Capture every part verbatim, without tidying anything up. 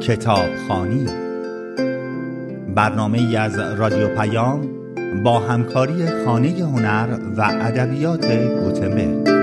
کتابخوانی، برنامه‌ای از رادیو پیام با همکاری خانه هنر و ادبیات گوتنبرگ.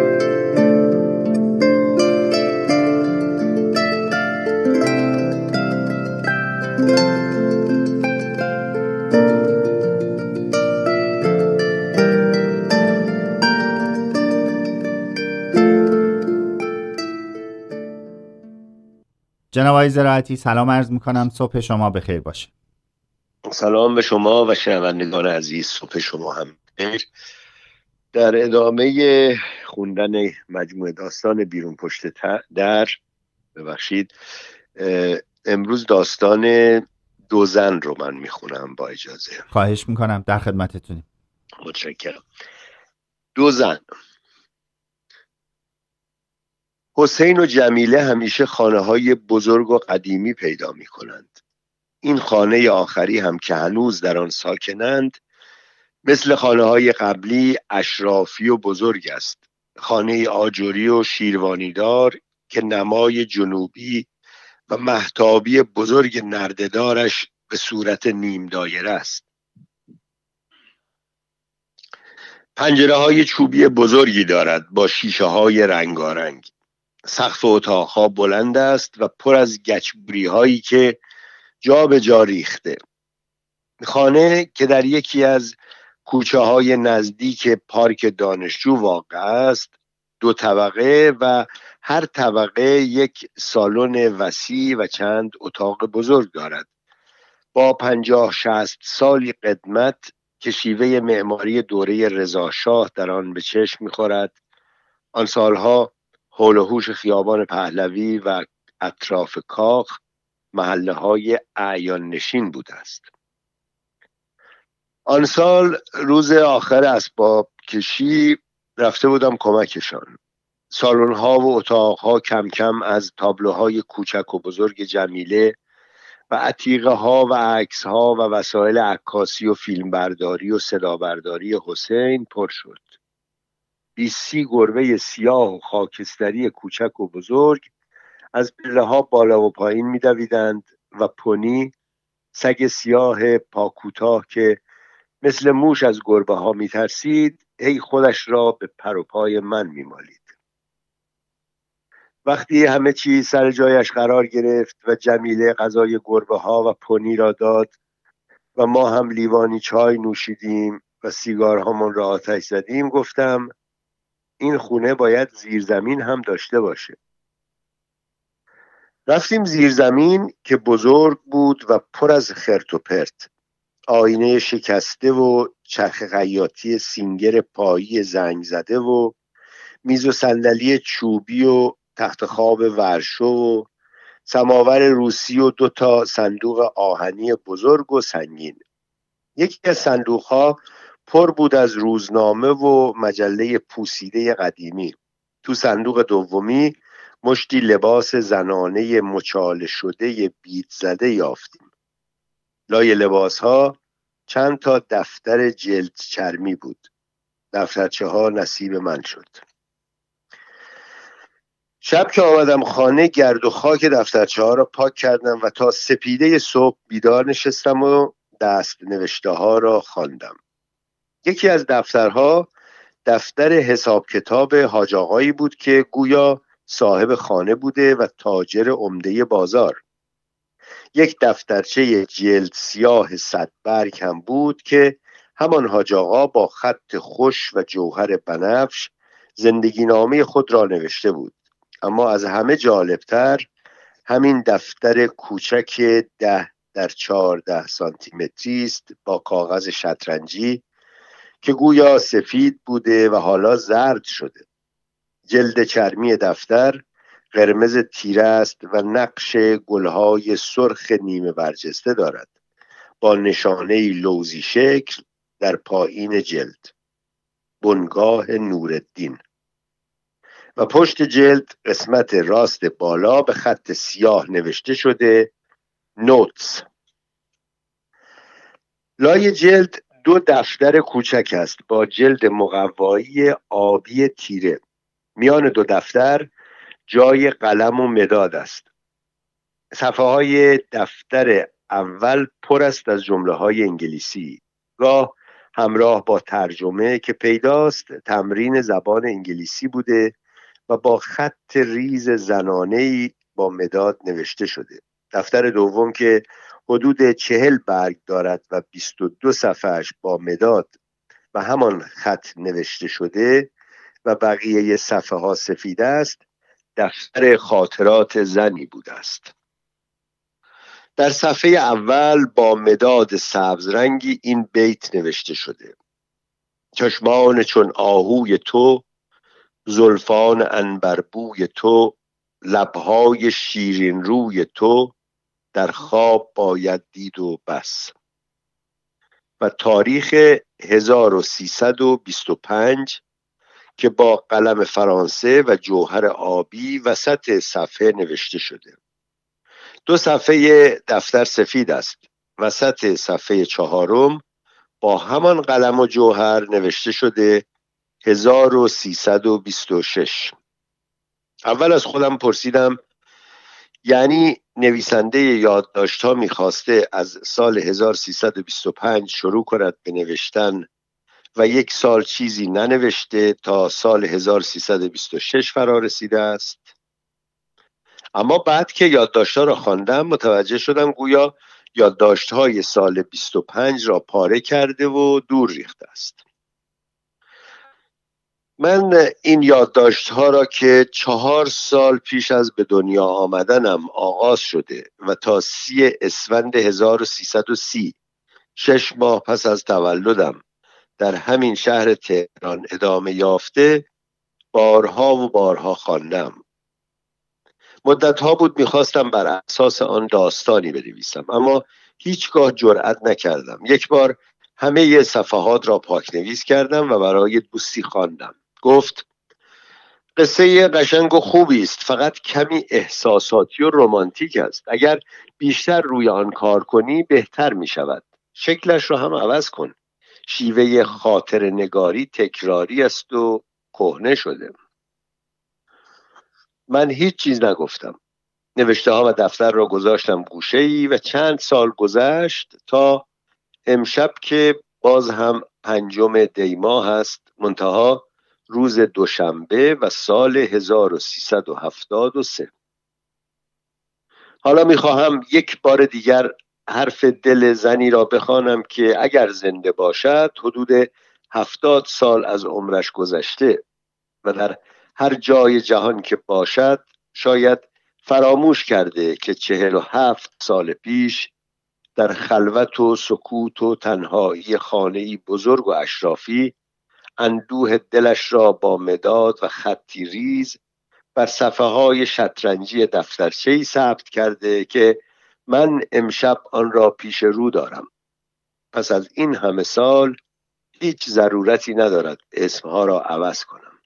جناب آقای زراعتی، سلام عرض میکنم. صبح شما بخیر باشه. سلام به شما و شنوندگان عزیز، صبح شما هم بخیر. در ادامه خوندن مجموعه داستان بیرون پشت در ببخشید امروز داستان دو زن رو من میخونم با اجازه. خواهش میکنم، در خدمتتونیم. متشکرم. دو زن. حسین و جمیله همیشه خانه‌های بزرگ و قدیمی پیدا می‌کنند. این خانه آخری هم که هنوز در آن ساکنند، مثل خانه‌های قبلی اشرافی و بزرگ است. خانه آجری و شیروانیدار که نمای جنوبی و مهتابی بزرگ نرده‌دارش به صورت نیم دایره است. پنجره‌های چوبی بزرگی دارد با شیشه‌های رنگارنگ. سقف اتاقها بلند است و پر از گچبری هایی که جا به جا ریخته. خانه که در یکی از کوچه های نزدیک پارک دانشجو واقع است، دو طبقه و هر طبقه یک سالن وسیع و چند اتاق بزرگ دارد. با پنجاه شصت سالی قدمت که شیوه معماری دوره رضاشاه در آن به چشم می‌خورد. آن سالها حول و حوش خیابان پهلوی و اطراف کاخ محله های اعیان نشین بوده است. آن سال روز آخر اسباب کشی رفته بودم کمکشان. سالن ها و اتاق ها کم کم از تابلوهای کوچک و بزرگ جمیله و عتیقه ها و عکس ها و وسایل عکاسی و فیلمبرداری و صدابرداری حسین پر شد. بیستی گربه سیاه و خاکستری کوچک و بزرگ از پله ها بالا و پایین می دویدند و پونی، سگ سیاه پاکوتاه که مثل موش از گربه ها می ترسید، هی خودش را به پر و پای من می مالید. وقتی همه چیز سر جایش قرار گرفت و جمیله غذای گربه ها و پونی را داد و ما هم لیوانی چای نوشیدیم و سیگارهامون را آتش زدیم، گفتم این خونه باید زیرزمین هم داشته باشه. رفتیم زیرزمین که بزرگ بود و پر از خرت و پرت. آینه شکسته و چرخ خیاطی سینگر پایی زنگ زده و میز و صندلی چوبی و تخت خواب ورشو و سماور روسی و دو تا صندوق آهنی بزرگ و سنگین. یکی از صندوق‌ها پر بود از روزنامه و مجله پوسیده قدیمی. تو صندوق دومی مشتی لباس زنانه مچاله شده بید زده یافتیم. لای لباس‌ها چند تا دفتر جلد چرمی بود. دفترچه ها نصیب من شد. شب که آمدم خانه گرد و خاک دفترچه ها را پاک کردم و تا سپیده صبح بیدار نشستم و دست نوشته ها را خواندم. یکی از دفترها دفتر حساب کتاب حاج آقایی بود که گویا صاحب خانه بوده و تاجر عمده بازار. یک دفترچه جلد سیاه صد برگ هم بود که همان حاج آقا با خط خوش و جوهر بنفش زندگی نامه خود را نوشته بود. اما از همه جالبتر همین دفتر کوچک ده در چهارده سانتی متری است با کاغذ شطرنجی که گویا سفید بوده و حالا زرد شده. جلد چرمی دفتر قرمز تیره است و نقش گلهای سرخ نیمه برجسته دارد با نشانه لوزی شکل در پایین جلد، بنگاه نورالدین. و پشت جلد قسمت راست بالا به خط سیاه نوشته شده نوتس. لای جلد دو دفتر کوچک است با جلد مقوایی آبی تیره. میان دو دفتر جای قلم و مداد است. صفحه های دفتر اول پر است از جمله های انگلیسی، گاه همراه با ترجمه که پیداست تمرین زبان انگلیسی بوده و با خط ریز زنانه‌ای با مداد نوشته شده. دفتر دوم که حدود چهل برگ دارد و بیست و دو صفحه‌اش با مداد و همان خط نوشته شده و بقیه صفحه ها سفید است، دفتر خاطرات زنی بوده است. در صفحه اول با مداد سبز رنگی این بیت نوشته شده: چشمان چون آهوی تو، زلفان عنبربوی تو، لبهای شیرین روی تو، در خواب باید دید و بس. و تاریخ هزار و سیصد و بیست و پنج که با قلم فرانسه و جوهر آبی وسط صفحه نوشته شده. دو صفحه دفتر سفید است. وسط صفحه چهارم با همان قلم و جوهر نوشته شده هزار و سیصد و بیست و شش. اول از خودم پرسیدم یعنی نویسنده یادداشت‌ها می‌خواسته از سال هزار و سیصد و بیست و پنج شروع کند به نوشتن و یک سال چیزی ننوشته تا سال هزار و سیصد و بیست و شش فرا رسیده است؟ اما بعد که یادداشت‌ها را خواندم متوجه شدم گویا یادداشت‌های سال بیست و پنج را پاره کرده و دور ریخته است. من این یادداشت‌ها را که چهار سال پیش از به دنیا آمدنم آغاز شده و تا سی اسفند هزار و سیصد و سی، شش ماه پس از تولدم، در همین شهر تهران ادامه یافته، بارها و بارها خواندم. مدتها بود میخواستم بر اساس آن داستانی بنویسم، اما هیچگاه جرأت نکردم. یک بار همه صفحات را پاکنویس کردم و برای دوستی خواندم. گفت قصه قشنگ و خوبی است، فقط کمی احساساتی و رمانتیک است. اگر بیشتر روی آن کار کنی بهتر می شود. شکلش را هم عوض کن. شیوه خاطر نگاری تکراری است و کهنه شده. من هیچ چیز نگفتم. نوشته ها و دفتر را گذاشتم گوشه‌ای و چند سال گذشت تا امشب که باز هم پنجم دی ماه است، منتها روز دوشنبه و سال هزار و سیصد و هفتاد و سه. حالا میخواهم یک بار دیگر حرف دل زنی را بخوانم که اگر زنده باشد حدود هفتاد سال از عمرش گذشته و در هر جای جهان که باشد شاید فراموش کرده که چهل و هفت سال پیش در خلوت و سکوت و تنهایی خانه‌ای بزرگ و اشرافی اندوه دلش را با مداد و خطی ریز بر صفحه های شطرنجی دفترچه‌ای ثبت کرده که من امشب آن را پیش رو دارم. پس از این همه سال هیچ ضرورتی ندارد اسمها را عوض کنم.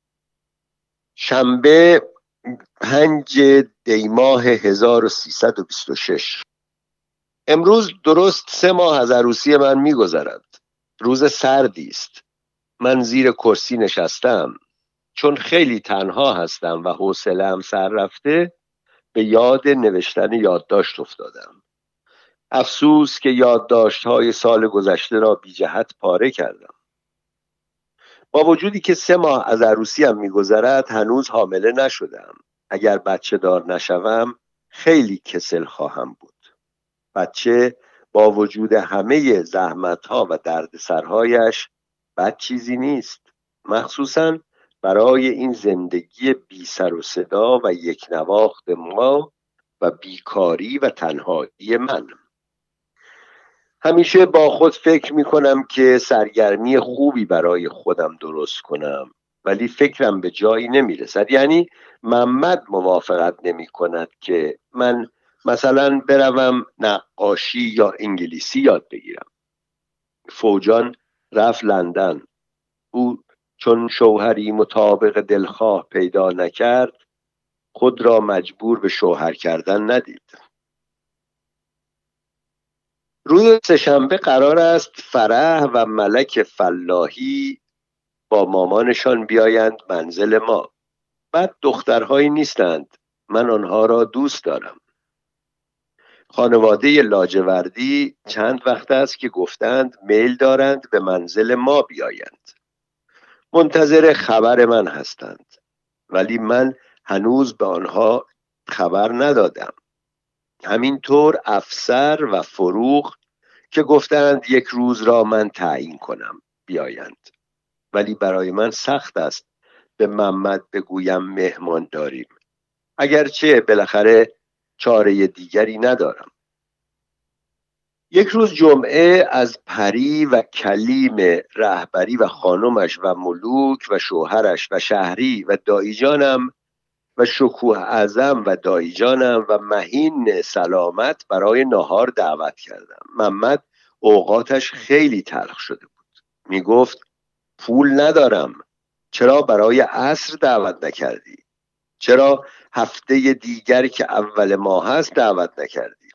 شنبه پنج دی ماه هزار و سیصد و بیست و شش. امروز درست سه ماه از عروسی من می‌گذرد. روز سردی است. من زیر کرسی نشستم. چون خیلی تنها هستم و حوصله‌ام سر رفته به یاد نوشتن یادداشت افتادم. افسوس که یادداشت‌های سال گذشته را بی جهت پاره کردم. با وجودی که سه ماه از عروسیم می‌گذرد هنوز حامله نشدم. اگر بچه دار نشوم خیلی کسل خواهم بود. بچه با وجود همه زحمت‌ها و دردسرهایش بد چیزی نیست، مخصوصاً برای این زندگی بی سر و صدا و یک نواخت ما و بیکاری و تنهایی من. همیشه با خود فکر می کنم که سرگرمی خوبی برای خودم درست کنم، ولی فکرم به جایی نمی رسد. یعنی محمد موافقت نمی کند که من مثلا بروم نقاشی یا انگلیسی یاد بگیرم. فوجان رفت لندن. او چون شوهری مطابق دلخواه پیدا نکرد خود را مجبور به شوهر کردن ندید. روز سه‌شنبه قرار است فرح و ملک فلاحی با مامانشان بیایند منزل ما. بعد دخترهایی نیستند. من آنها را دوست دارم. خانواده لاجوردی چند وقت است که گفتند میل دارند به منزل ما بیایند. منتظر خبر من هستند، ولی من هنوز به آنها خبر ندادم. همینطور افسر و فروغ که گفتند یک روز را من تعیین کنم بیایند، ولی برای من سخت است به محمد بگویم مهمان داریم، اگرچه بالاخره چاره دیگری ندارم. یک روز جمعه از پری و کلیم رهبری و خانمش و ملوک و شوهرش و شهری و دایجانم و شکوه اعظم و دایجانم و مهین سلامت برای نهار دعوت کردم. محمد اوقاتش خیلی تلخ شده بود. می گفت پول ندارم. چرا برای عصر دعوت نکردی؟ چرا هفته دیگر که اول ماه هست دعوت نکردی؟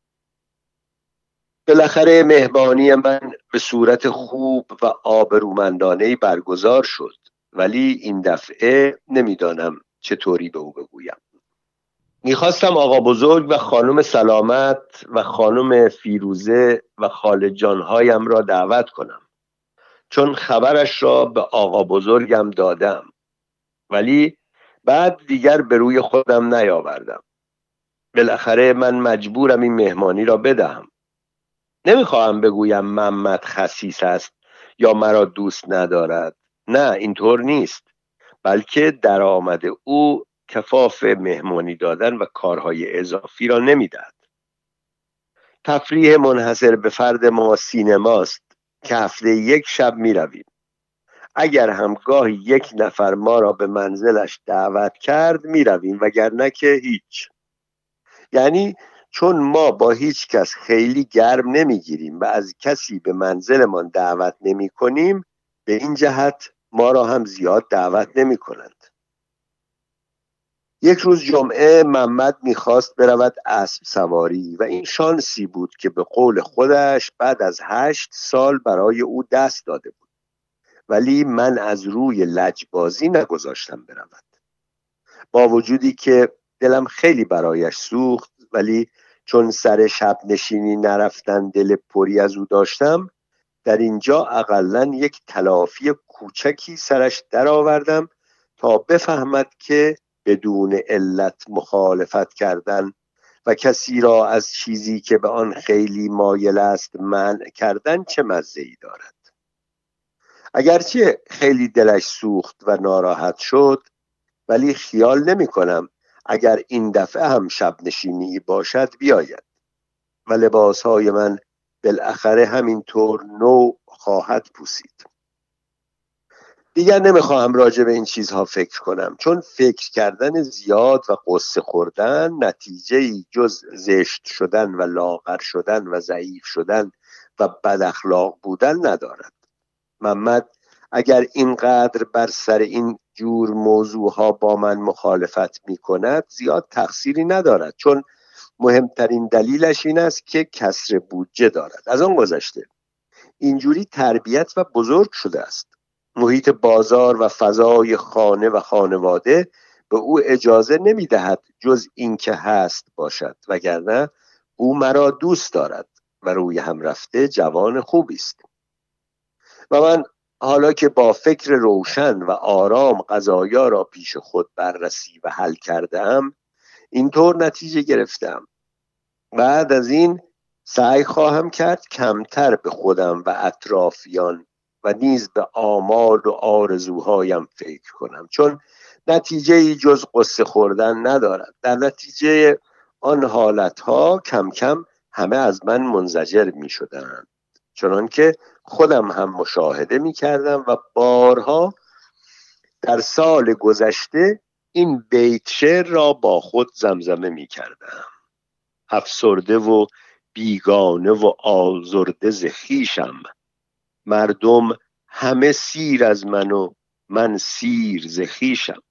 بالاخره مهمانی من به صورت خوب و آبرومندانه‌ای برگزار شد، ولی این دفعه نمیدانم چطوری به او بگویم. میخواستم آقا بزرگ و خانم سلامت و خانم فیروزه و خاله جانهایم را دعوت کنم، چون خبرش را به آقا بزرگم دادم، ولی بعد دیگر به روی خودم نیاوردم. بالاخره من مجبورم این مهمانی را بدهم. نمیخواهم بگویم محمد خسیس است یا مرا دوست ندارد. نه، اینطور نیست، بلکه درآمد او کفاف مهمانی دادن و کارهای اضافی را نمیدهد. تفریح منحصر به فرد ما سینماست که هفته یک شب می رویم. اگر هم گاهی یک نفر ما را به منزلش دعوت کرد می رویم، وگرنه که هیچ. یعنی چون ما با هیچ کس خیلی گرم نمی گیریم و از کسی به منزلمان دعوت نمی کنیم، به این جهت ما را هم زیاد دعوت نمی کنند. یک روز جمعه محمد میخواست برود اسب سواری و این شانسی بود که به قول خودش بعد از هشت سال برای او دست داده بود، ولی من از روی لجبازی نگذاشتم برود. با وجودی که دلم خیلی برایش سوخت، ولی چون سر شب نشینی نرفتن دل پری از او داشتم، در اینجا اقلن یک تلافی کوچکی سرش درآوردم تا بفهمد که بدون علت مخالفت کردن و کسی را از چیزی که به آن خیلی مایل است منع کردن چه مزه‌ای دارد. اگرچه خیلی دلش سوخت و ناراحت شد، ولی خیال نمی کنم اگر این دفعه هم شب نشینی باشد بیاید و لباسهای من بالاخره همینطور نو خواهد پوسید. دیگر نمیخواهم راجع به این چیزها فکر کنم، چون فکر کردن زیاد و قصه خوردن نتیجه‌ای جز زشت شدن و لاغر شدن و ضعیف شدن و بد اخلاق بودن ندارد. محمد اگر اینقدر بر سر این جور موضوعها با من مخالفت میکند زیاد تقصیری ندارد، چون مهمترین دلیلش این است که کسر بودجه دارد. از آن گذشته اینجوری تربیت و بزرگ شده است. محیط بازار و فضای خانه و خانواده به او اجازه نمیدهد جز این که هست باشد، وگرنه او مرا دوست دارد و روی هم رفته جوان خوبی است. و من حالا که با فکر روشن و آرام قضایا را پیش خود بررسی و حل کردم، اینطور نتیجه گرفتم. بعد از این سعی خواهم کرد کمتر به خودم و اطرافیان و نیز به آمال و آرزوهایم فکر کنم، چون نتیجه‌ای جز قصه خوردن ندارد. در نتیجه آن حالتها کم کم همه از من منزجر می شدند، چنان که خودم هم مشاهده می کردم و بارها در سال گذشته این بیت شعر را با خود زمزمه می کردم: افسرده و بیگانه و آزرده ز خویشم، مردم همه سیر از من و من سیر ز خویشم.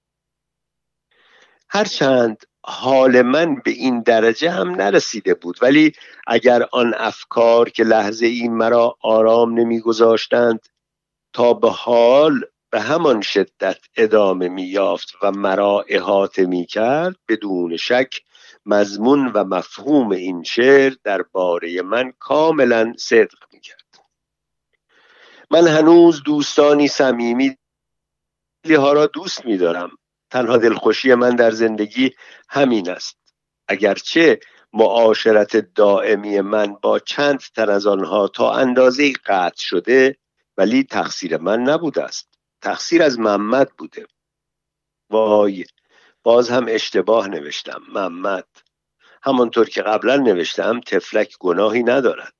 هرچند حال من به این درجه هم نرسیده بود، ولی اگر آن افکار که لحظه ای مرا آرام نمی گذاشتند تا به حال به همان شدت ادامه می یافت و مرا احاطه می کرد، بدون شک مضمون و مفهوم این شعر درباره من کاملا صدق می کرد. من هنوز دوستانی صمیمی ها را دوست می دارم. تنها دلخوشی من در زندگی همین است. اگرچه معاشرت دائمی من با چند تن از آنها تا اندازه‌ای قطع شده، ولی تقصیر من نبوده است. تقصیر از محمد بوده. وای، باز هم اشتباه نوشتم. محمد، همانطور که قبلا نوشتم، طفلک گناهی ندارد.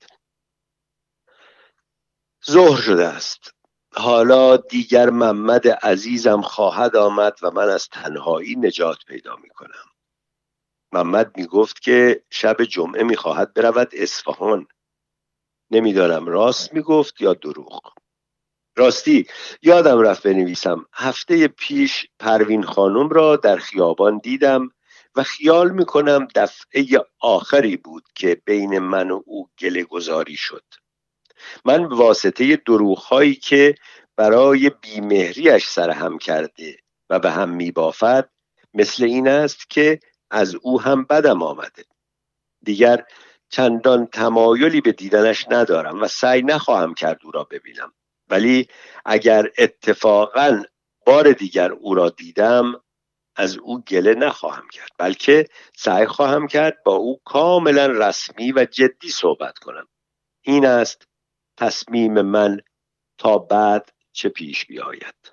ظهر شده است. حالا دیگر محمد عزیزم خواهد آمد و من از تنهایی نجات پیدا می کنم. محمد می گفت که شب جمعه می خواهد برود اصفهان. نمیدانم راست می گفت یا دروغ. راستی یادم رفت بنویسم. هفته پیش پروین خانم را در خیابان دیدم و خیال می کنم دفعه آخری بود که بین من و او گله گذاری شد. من به واسطه دروغ‌هایی که برای بیمهریش سرهم کرده و به هم میبافد، مثل این است که از او هم بدم آمده. دیگر چندان تمایلی به دیدنش ندارم و سعی نخواهم کرد او را ببینم. ولی اگر اتفاقاً بار دیگر او را دیدم، از او گله نخواهم کرد، بلکه سعی خواهم کرد با او کاملا رسمی و جدی صحبت کنم. این است تصمیم من تا بعد چه پیش بیاید.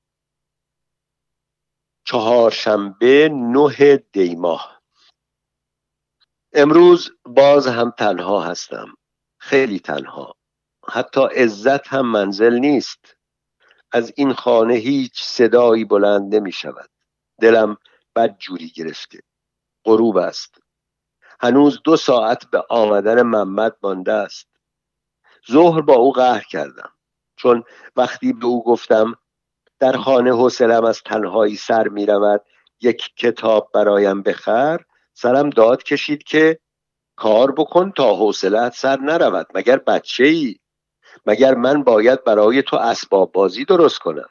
چهارشنبه نه دی ماه. امروز باز هم تنها هستم. خیلی تنها. حتی عزت هم منزل نیست. از این خانه هیچ صدایی بلند نمی شود. دلم بد جوری گرفته. غروب است. هنوز دو ساعت به آمدن محمد مانده است. ظهر با او قهر کردم، چون وقتی به او گفتم در خانه حوصله‌ام از تنهایی سر می رود، یک کتاب برایم بخر، سرم داد کشید که کار بکن تا حوصله‌ات سر نرود. مگر بچه ای؟ مگر من باید برای تو اسباب بازی درست کنم؟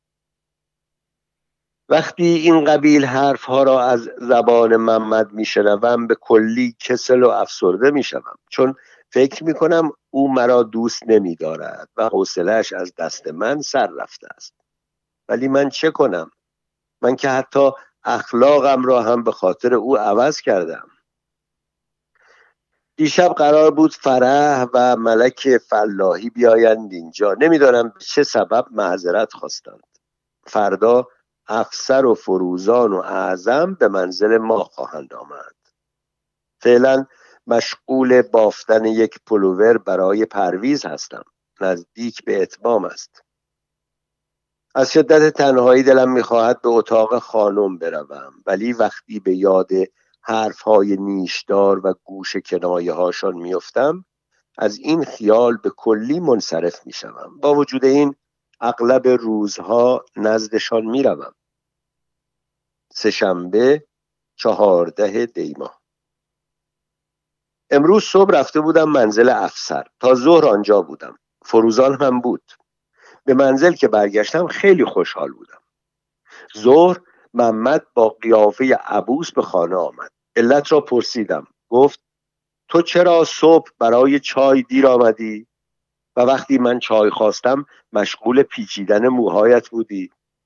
وقتی این قبیل حرف ها را از زبان محمد می شنوم، به کلی کسل و افسرده می شوم، چون فکر می کنم او مرا دوست نمی دارد و حوصله‌اش از دست من سر رفته است. ولی من چه کنم؟ من که حتی اخلاقم را هم به خاطر او عوض کردم. دیشب قرار بود فرح و ملک فلاحی بیایند اینجا. نمیدانم به چه سبب معذرت خواستند. فردا افسر و فروزان و اعظم به منزل ما خواهند آمد. فعلا مشغول بافتن یک پلوور برای پرویز هستم. نزدیک به اتمام است. از شدت تنهایی دلم میخواهد به اتاق خانم بروم، ولی وقتی به یاد حرفهای نیشدار و گوش کنایه هاشان میفتم، از این خیال به کلی منصرف میشوم. با وجود این اغلب روزها نزدشان میروم. سه‌شنبه چهارده دی ماه. امروز صبح رفته بودم منزل افسر. تا ظهر آنجا بودم. فروزان هم بود. به منزل که برگشتم خیلی خوشحال بودم. ظهر محمد با قیافه عبوس به خانه آمد. علت را پرسیدم. گفت تو چرا صبح برای چای دیر آمدی و وقتی من چای خواستم مشغول پیچیدن موهایت بودی؟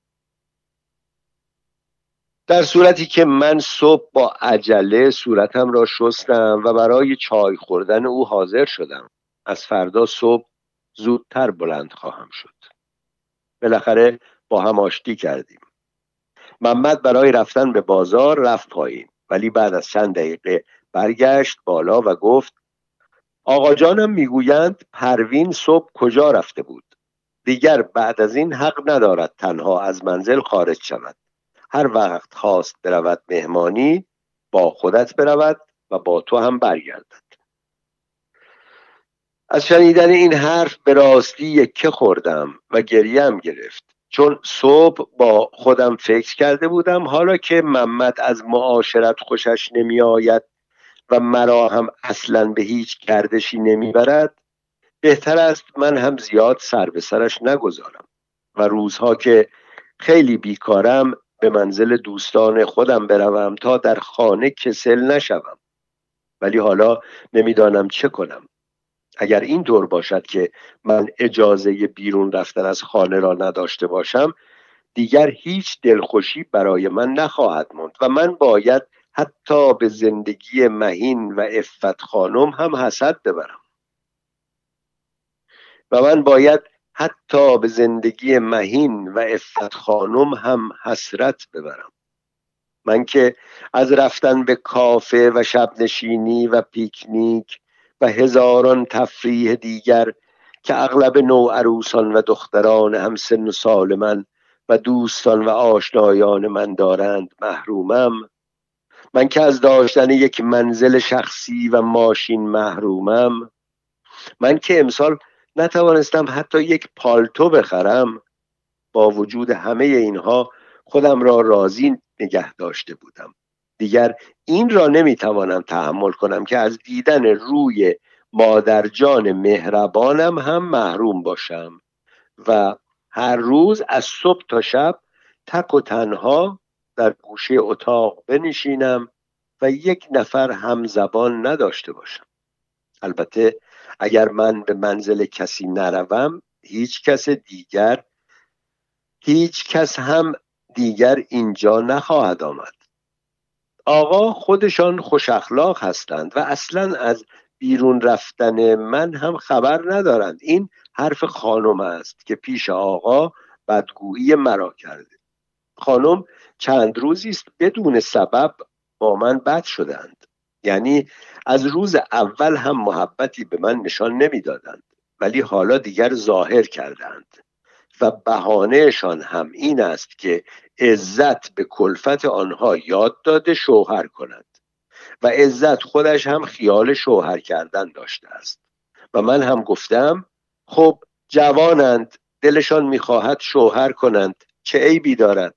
در صورتی که من صبح با عجله صورتم را شستم و برای چای خوردن او حاضر شدم. از فردا صبح زودتر بلند خواهم شد. بالاخره با هم آشتی کردیم. محمد برای رفتن به بازار رفت پایین، ولی بعد از چند دقیقه برگشت بالا و گفت آقا جانم میگویند پروین صبح کجا رفته بود. دیگر بعد از این حق ندارد تنها از منزل خارج شود. هر وقت خواست برود مهمانی با خودت برود و با تو هم برگردد. از شنیدن این حرف به راستی یکه خوردم و گریم گرفت، چون صبح با خودم فکر کرده بودم حالا که محمد از معاشرت خوشش نمی آید و مرا هم اصلا به هیچ گردشی نمی برد، بهتر است من هم زیاد سر به سرش نگذارم. و روزها که خیلی بیکارم به منزل دوستان خودم بروم تا در خانه کسل نشوم. ولی حالا نمیدانم چه کنم. اگر این طور باشد که من اجازه بیرون رفتن از خانه را نداشته باشم، دیگر هیچ دلخوشی برای من نخواهد ماند و من باید حتی به زندگی مهین و عفت خانم هم حسد ببرم و من باید حتی به زندگی مهین و عفت خانم هم حسرت ببرم. من که از رفتن به کافه و شب نشینی و پیکنیک و هزاران تفریح دیگر که اغلب نوعروسان و دختران همسن و سال من و دوستان و آشنایان من دارند محرومم. من که از داشتن یک منزل شخصی و ماشین محرومم. من که امسال نتوانستم حتی یک پالتو بخرم. با وجود همه اینها خودم را راضی نگه داشته بودم. دیگر این را نمیتوانم تحمل کنم که از دیدن روی مادرجان مهربانم هم محروم باشم و هر روز از صبح تا شب تک و تنها در گوشه اتاق بنشینم و یک نفر هم زبان نداشته باشم. البته اگر من به منزل کسی نروم، هیچ کس دیگر هیچ کس هم دیگر اینجا نخواهد آمد. آقا خودشان خوش اخلاق هستند و اصلا از بیرون رفتن من هم خبر ندارند. این حرف خانم است که پیش آقا بدگویی مرا کرده. خانم چند روزی است بدون سبب با من بد شدند. یعنی از روز اول هم محبتی به من نشان نمیدادند، ولی حالا دیگر ظاهر کردند و بهانهشان هم این است که عزت به کلفت آنها یاد داده شوهر کند و عزت خودش هم خیال شوهر کردن داشته است. و من هم گفتم خب جوانند، دلشان میخواهد شوهر کنند، چه عیبی دارد؟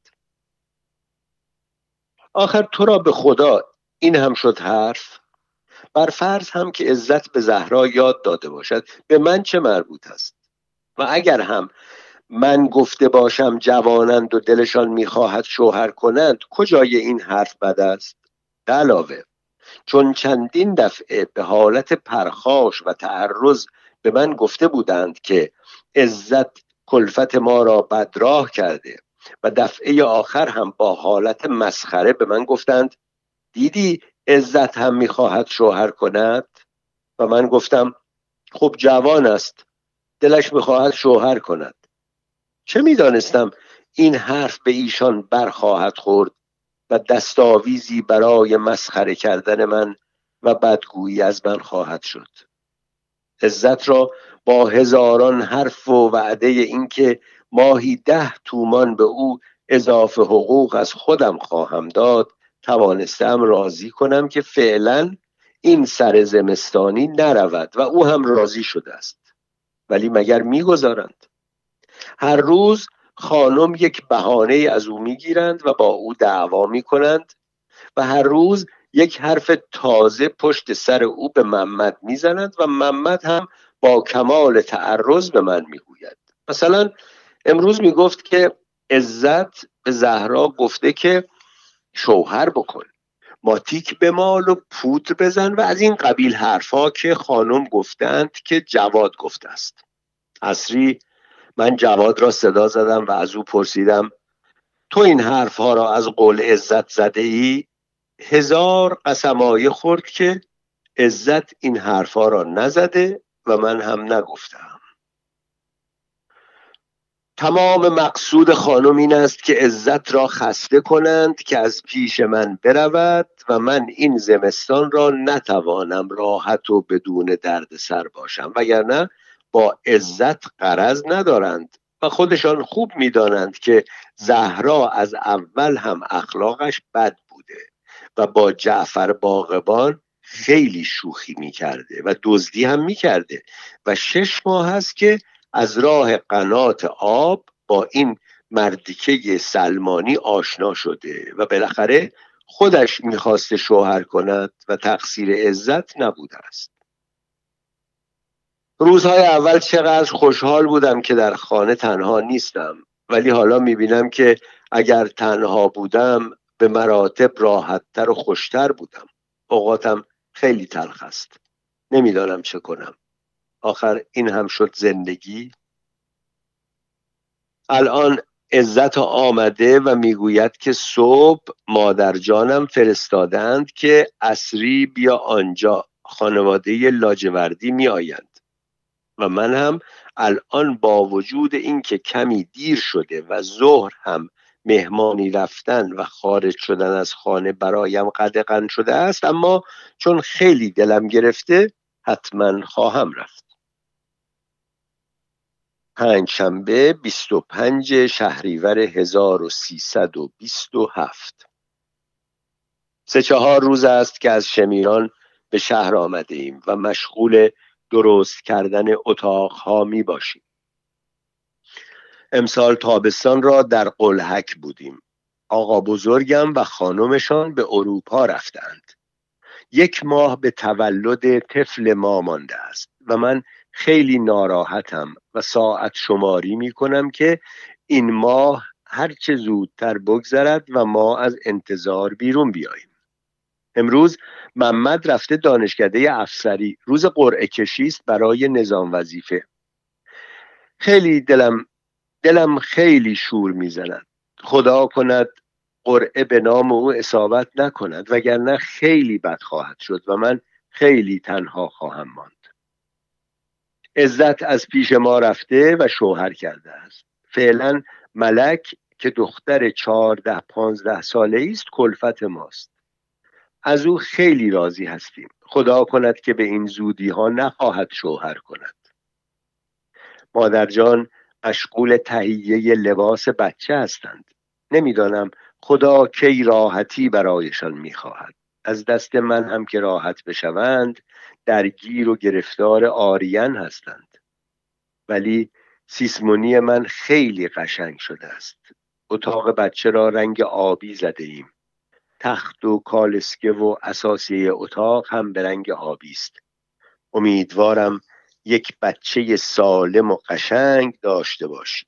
آخر تو را به خدا این هم شد حرف. بر فرض هم که عزت به زهرا یاد داده باشد، به من چه مربوط است؟ و اگر هم من گفته باشم جوانند و دلشان میخواهد شوهر کنند، کجای این حرف بد است؟ به علاوه چون چندین دفعه به حالت پرخاش و تعرض به من گفته بودند که عزت کلفت ما را بدراه کرده و دفعه آخر هم با حالت مسخره به من گفتند دیدی عزت هم میخواهد شوهر کند؟ و من گفتم خب جوان است، دلش میخواهد شوهر کند. چه میدانستم این حرف به ایشان برخواهد خورد و دستاویزی برای مسخره کردن من و بدگویی از من خواهد شد. عزت را با هزاران حرف و وعده این که ماهی ده تومان به او اضافه حقوق از خودم خواهم داد توانستم راضی کنم که فعلا این سر زمستانی نرود و او هم راضی شده است. ولی مگر میگذارند؟ هر روز خانم یک بهانه از او میگیرند و با او دعوا میکنند و هر روز یک حرف تازه پشت سر او به محمد میزنند و محمد هم با کمال تعرض به من میگوید. مثلا امروز میگفت که عزت به زهرا گفته که شوهر بکن، ماتیک بمال و پودر بزن و از این قبیل حرفا که خانم گفتند که جواد گفته است. عصری من جواد را صدا زدم و از او پرسیدم تو این حرفها را از قول عزت زده ای؟ هزار قسمایه خورد که عزت این حرفها را نزده و من هم نگفتم. تمام مقصود خانم این است که عزت را خسته کنند که از پیش من برود و من این زمستان را نتوانم راحت و بدون درد سر باشم، وگرنه با عزت غرض ندارند و خودشان خوب میدانند که زهرا از اول هم اخلاقش بد بوده و با جعفر باغبان خیلی شوخی میکرده و دزدی هم میکرده و شش ماه است که از راه قنات آب با این مردیکه سلمانی آشنا شده و بالاخره خودش میخواسته شوهر کند و تقصیر عزت نبوده است. روزهای اول چقدر خوشحال بودم که در خانه تنها نیستم ولی حالا میبینم که اگر تنها بودم به مراتب راحتتر و خوشتر بودم. اوقاتم خیلی تلخ است، نمیدانم چه کنم. آخر این هم شد زندگی. الان عزت آمده و میگوید که صبح مادر جانم فرستادند که عصری بیا آنجا، خانواده لاجوردی می آیند. و من هم الان با وجود این که کمی دیر شده و ظهر هم مهمانی رفتن و خارج شدن از خانه برایم قدغن شده است، اما چون خیلی دلم گرفته حتما خواهم رفت. پنجشنبه بیست و پنج شهریور هزار و سیصد و بیست و هفت. سه چهار روز است که از شمیران به شهر آمده ایم و مشغول درست کردن اتاقها می باشیم. امسال تابستان را در قلهک بودیم. آقا بزرگم و خانمشان به اروپا رفتند. یک ماه به تولد طفل ما مانده است و من خیلی ناراحتم و ساعت شماری می کنم که این ماه هرچه زودتر بگذرد و ما از انتظار بیرون بیاییم. امروز محمد رفته دانشکده افسری، روز قرعه کشی است برای نظام وظیفه. خیلی دلم دلم خیلی شور میزند. خدا کند قرعه به نام او اصابت نکند، وگرنه خیلی بد خواهد شد و من خیلی تنها خواهم ماند. عزت از پیش ما رفته و شوهر کرده است. فعلا ملک که دختر چهارده پانزده ساله است کلفت ماست. از او خیلی راضی هستیم. خدا کند که به این زودی ها نخواهد شوهر کند. مادر جان مشغول تهیه لباس بچه هستند. نمیدانم خدا کی راحتی برایشان میخواهد. از دست من هم که راحت بشوند درگیر و گرفتار آریان هستند. ولی سیسمونی من خیلی قشنگ شده است. اتاق بچه را رنگ آبی زده ایم. تخت و کالسکه و اساسیه اتاق هم به رنگ آبی است. امیدوارم یک بچه سالم و قشنگ داشته باشیم.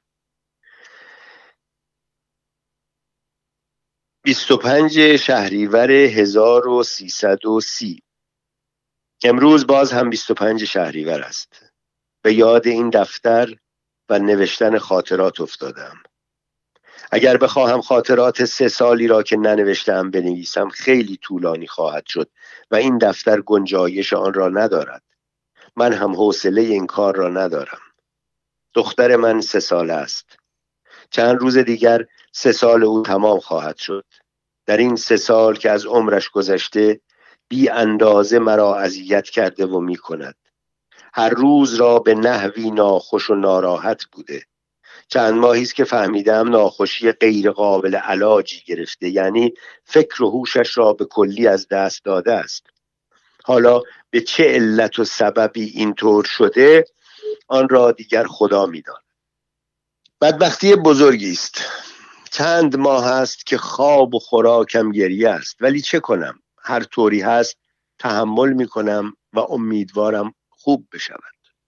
بیست و پنج شهریور هزار و سیصد و سی. امروز باز هم بیست و پنج شهریور است. به یاد این دفتر و نوشتن خاطرات افتادم. اگر بخواهم خاطرات سه سالی را که ننوشتم بنویسم خیلی طولانی خواهد شد و این دفتر گنجایش آن را ندارد. من هم حوصله این کار را ندارم. دختر من سه ساله است. چند روز دیگر سه سال او تمام خواهد شد. در این سه سال که از عمرش گذشته بی اندازه مرا اذیت کرده و می کند. هر روز را به نحوی ناخوش و ناراحت بوده. چند ماهی است که فهمیدم ناخوشی غیر قابل علاجی گرفته، یعنی فکر و هوشش را به کلی از دست داده است. حالا به چه علت و سببی اینطور شده آن را دیگر خدا می‌داند. بدبختی بزرگی است. چند ماه است که خواب و خوراکم گریه است، ولی چه کنم؟ هر طوری هست تحمل می‌کنم و امیدوارم خوب بشود.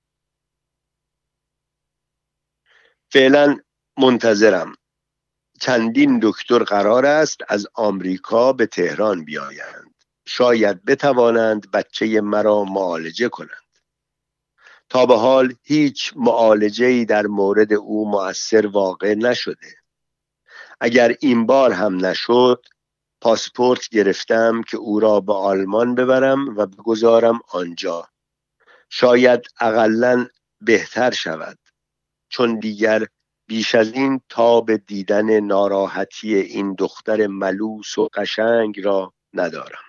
فعلا منتظرم. چندین دکتر قرار است از آمریکا به تهران بیایند. شاید بتوانند بچه مرا معالجه کنند. تا به حال هیچ معالجه‌ای در مورد او مؤثر واقع نشده. اگر این بار هم نشد، پاسپورت گرفتم که او را به آلمان ببرم و بگذارم آنجا. شاید اقلن بهتر شود، چون دیگر بیش از این تاب دیدن ناراحتی این دختر ملوس و قشنگ را ندارم.